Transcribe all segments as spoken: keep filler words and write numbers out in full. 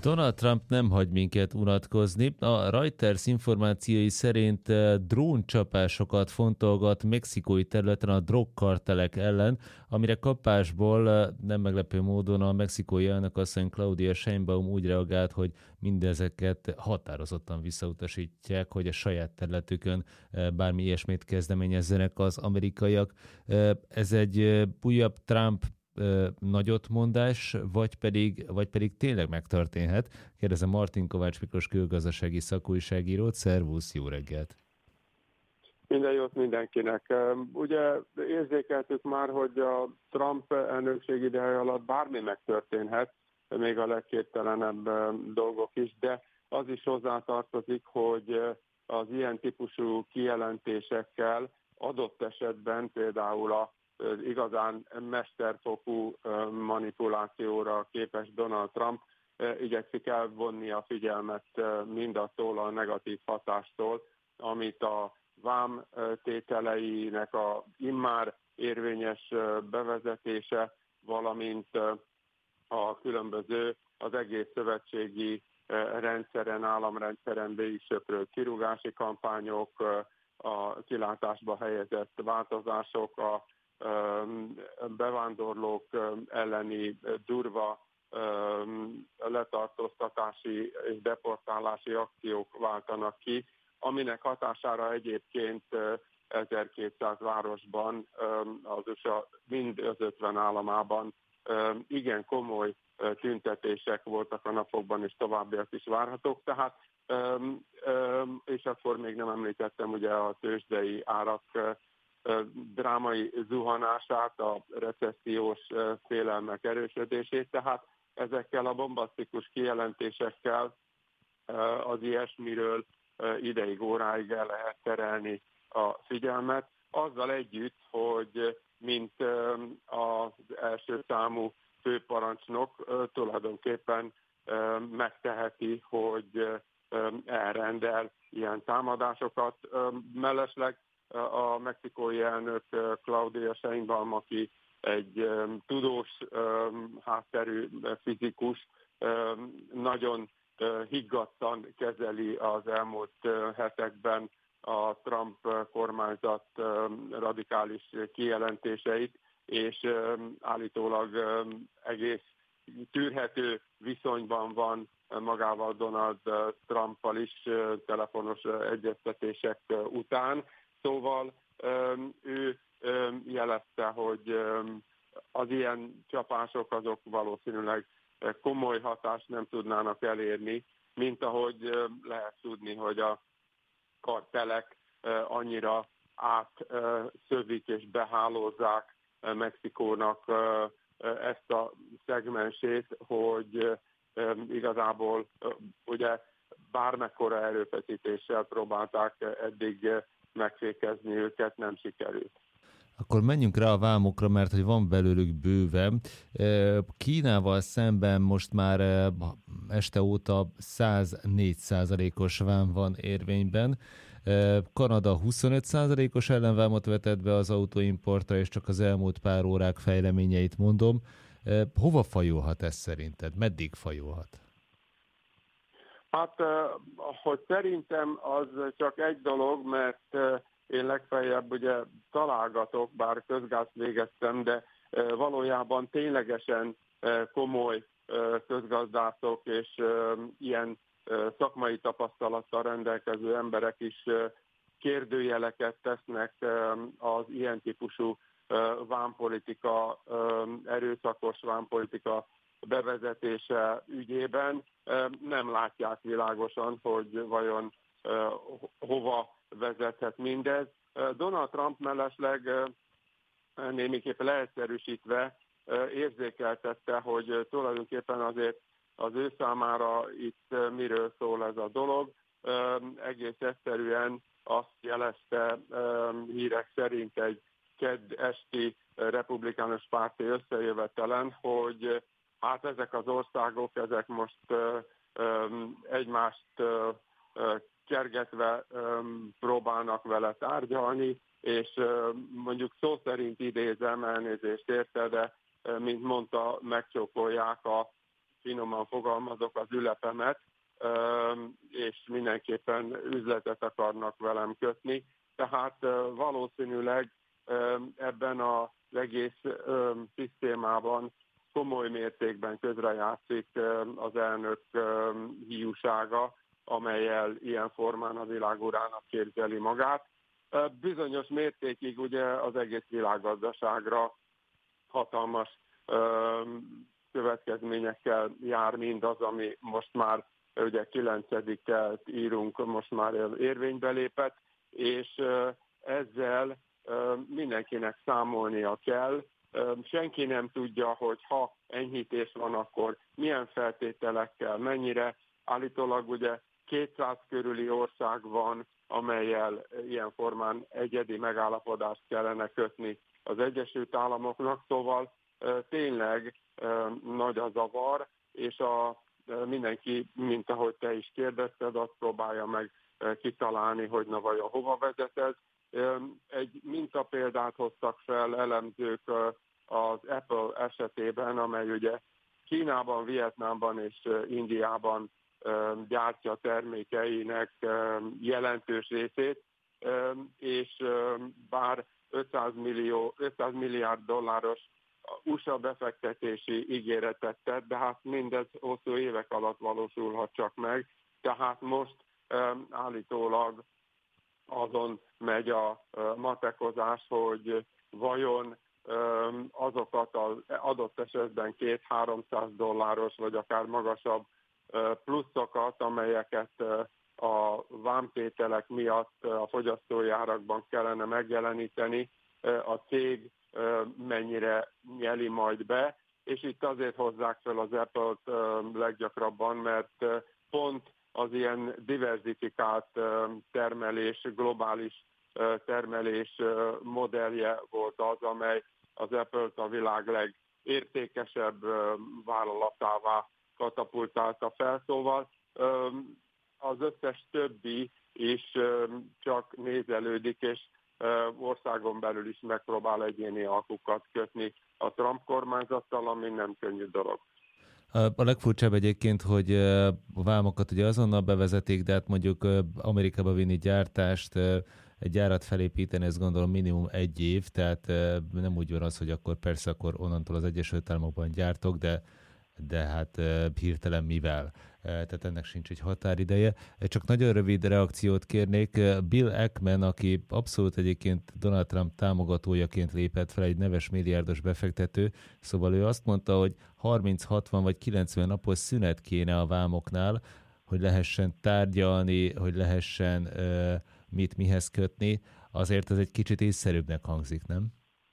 Donald Trump nem hagy minket unatkozni. A Reuters információi szerint eh, dróncsapásokat fontolgat mexikói területen a drogkartelek ellen, amire kapásból eh, nem meglepő módon a mexikói elnökasszony Claudia Sheinbaum úgy reagált, hogy mindezeket határozottan visszautasítják, hogy a saját területükön eh, bármi ilyesmit kezdeményezzenek az amerikaiak. Eh, Ez egy eh, újabb Trump ö, nagyotmondás, vagy pedig, vagy pedig tényleg megtörténhet? Kérdezem Martin Kovács Miklós külgazdasági szakújságírót. Szervusz, jó reggelt! Minden jót mindenkinek. Ugye érzékeltük már, hogy a Trump elnökség ideje alatt bármi megtörténhet, még a legképtelenebb dolgok is, de az is hozzátartozik, hogy az ilyen típusú kijelentésekkel adott esetben például a igazán mesterfokú manipulációra képes Donald Trump igyekszik elvonni a figyelmet mindattól a negatív hatástól, amit a vám tételeinek a immár érvényes bevezetése, valamint a különböző az egész szövetségi rendszeren, államrendszeren végigsöprő kirúgási kampányok, a kilátásba helyezett változások, a bevándorlók elleni durva letartóztatási és deportálási akciók váltanak ki, aminek hatására egyébként ezerkétszáz városban, az u es á mind az ötven államában igen komoly tüntetések voltak a napokban, és továbbiak is várhatók. Tehát, és akkor még nem említettem ugye a tőzsdei árak drámai zuhanását, a recessziós félelmek erősödését, tehát ezekkel a bombasztikus kijelentésekkel az ilyesmiről ideig, óráig el lehet terelni a figyelmet, azzal együtt, hogy mint az első számú főparancsnok tulajdonképpen megteheti, hogy elrendel ilyen támadásokat. Mellesleg a mexikói elnök Claudia Sheinbaum, aki egy tudós hátterű fizikus, nagyon higgadtan kezeli az elmúlt hetekben a Trump kormányzat radikális kijelentéseit, és állítólag egész tűrhető viszonyban van magával Donald Trumpal is telefonos egyeztetések után. Szóval ő jelezte, hogy az ilyen csapások azok valószínűleg komoly hatást nem tudnának elérni, mint ahogy lehet tudni, hogy a kartelek annyira átszövik és behálózzák Mexikónak ezt a szegmensét, hogy igazából ugye bármekkora erőfeszítéssel próbálták eddig megfékezni őket, nem sikerült. Akkor menjünk rá a vámokra, mert hogy van belőlük bőven. Kínával szemben most már este óta száz négy százalékos vám van érvényben. Kanada huszonöt százalékos ellenvámot vetett be az autóimportra, és csak az elmúlt pár órák fejleményeit mondom. Hova fajulhat ez szerinted? Meddig fajulhat? Hát, hogy szerintem az csak egy dolog, mert én legfeljebb ugye találgatok, bár közgázt végeztem, de valójában ténylegesen komoly közgazdászok és ilyen szakmai tapasztalattal rendelkező emberek is kérdőjeleket tesznek az ilyen típusú vámpolitika, erőszakos vámpolitika bevezetése ügyében. Nem látják világosan, hogy vajon hova vezethet mindez. Donald Trump mellesleg némiképpen leegyszerűsítve érzékeltette, hogy tulajdonképpen azért az ő számára itt miről szól ez a dolog. Egész egyszerűen azt jelezte hírek szerint egy kedd esti republikánus párti összejövetelen, hogy hát ezek az országok, ezek most egymást kergetve próbálnak vele tárgyalni, és mondjuk szó szerint idézem, elnézést érte, de mint mondta, megcsókolják a finoman fogalmazok, az ülepemet, és mindenképpen üzletet akarnak velem kötni. Tehát valószínűleg ebben az egész szisztémában komoly mértékben közrejátszik az elnök hiúsága, amellyel ilyen formán a világurának képzeli magát. Bizonyos mértékig ugye az egész világgazdaságra hatalmas következményekkel jár mindaz, ami most már ugye kilencediket írunk, most már érvénybe lépett, és ezzel mindenkinek számolnia kell. Senki nem tudja, hogy ha enyhítés van, akkor milyen feltételekkel, mennyire. Állítólag ugye kétszáz körüli ország van, amellyel ilyen formán egyedi megállapodást kellene kötni az Egyesült Államoknak, szóval tényleg nagy a zavar, és a, mindenki, mint ahogy te is kérdezted, azt próbálja meg kitalálni, hogy na vajon hova vezet ez. Egy mintapéldát hoztak fel elemzők az Apple esetében, amely ugye Kínában, Vietnámban és Indiában gyártja termékeinek jelentős részét, és bár ötszáz millió, ötszáz milliárd dolláros u es á befektetési ígéretet tett, de hát mindez hosszú évek alatt valósulhat csak meg, tehát most állítólag azon megy a matekozás, hogy vajon azokat az adott esetben két-háromszáz dolláros, vagy akár magasabb pluszokat, amelyeket a vámtételek miatt a fogyasztói árakban kellene megjeleníteni, a cég mennyire nyeli majd be, és itt azért hozzák fel az Apple-t leggyakrabban, mert pont az ilyen diversifikált termelés, globális termelés modellje volt az, amely az Apple-t a világ legértékesebb vállalatává katapultálta fel. Szóval az összes többi is csak nézelődik, és országon belül is megpróbál egyéni alkukat kötni a Trump kormányzattal, ami nem könnyű dolog. A legfurcsább egyébként, hogy a vámokat ugye azonnal bevezetik, de hát mondjuk Amerikába vinni gyártást, egy gyárat felépíteni, ezt gondolom minimum egy év, tehát nem úgy van az, hogy akkor persze akkor onnantól az Egyesült Államokban gyártok, de, de hát hirtelen mivel. Tehát ennek sincs egy határideje. Csak nagyon rövid reakciót kérnék. Bill Ackman, aki abszolút egyébként Donald Trump támogatójaként lépett fel, egy neves milliárdos befektető, szóval ő azt mondta, hogy harminc, hatvan vagy kilencven napos szünet kéne a vámoknál, hogy lehessen tárgyalni, hogy lehessen uh, mit mihez kötni. Azért ez egy kicsit észszerűbbnek hangzik, nem?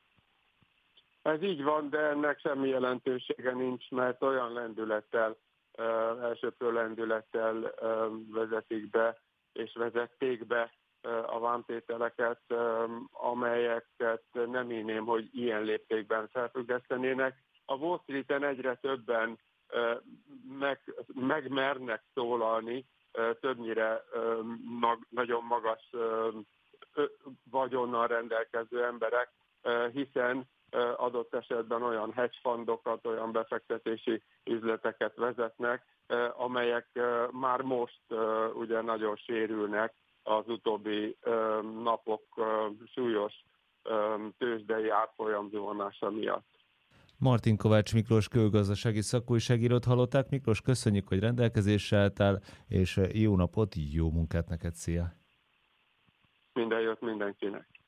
Ez így van, de ennek semmi jelentősége nincs, mert olyan lendülettel, uh, elsőprő lendülettel uh, vezetik be, és vezették be uh, a vámtételeket, um, amelyeket nem hinném, hogy ilyen léptékben felfüggesztenének. A Wall Streeten egyre többen uh, meg, megmernek szólalni, uh, többnyire uh, mag, nagyon magas uh, vagyonnal rendelkező emberek, uh, hiszen adott esetben olyan hedge fundokat, olyan befektetési üzleteket vezetnek, amelyek már most ugye nagyon sérülnek az utóbbi napok súlyos tőzsdei árfolyam zuhanása miatt. Martin Kovács Miklós külgazdasági szakújságírót hallották. Miklós, köszönjük, hogy rendelkezésre álltál, és jó napot, jó munkát neked, szia! Minden jót mindenkinek!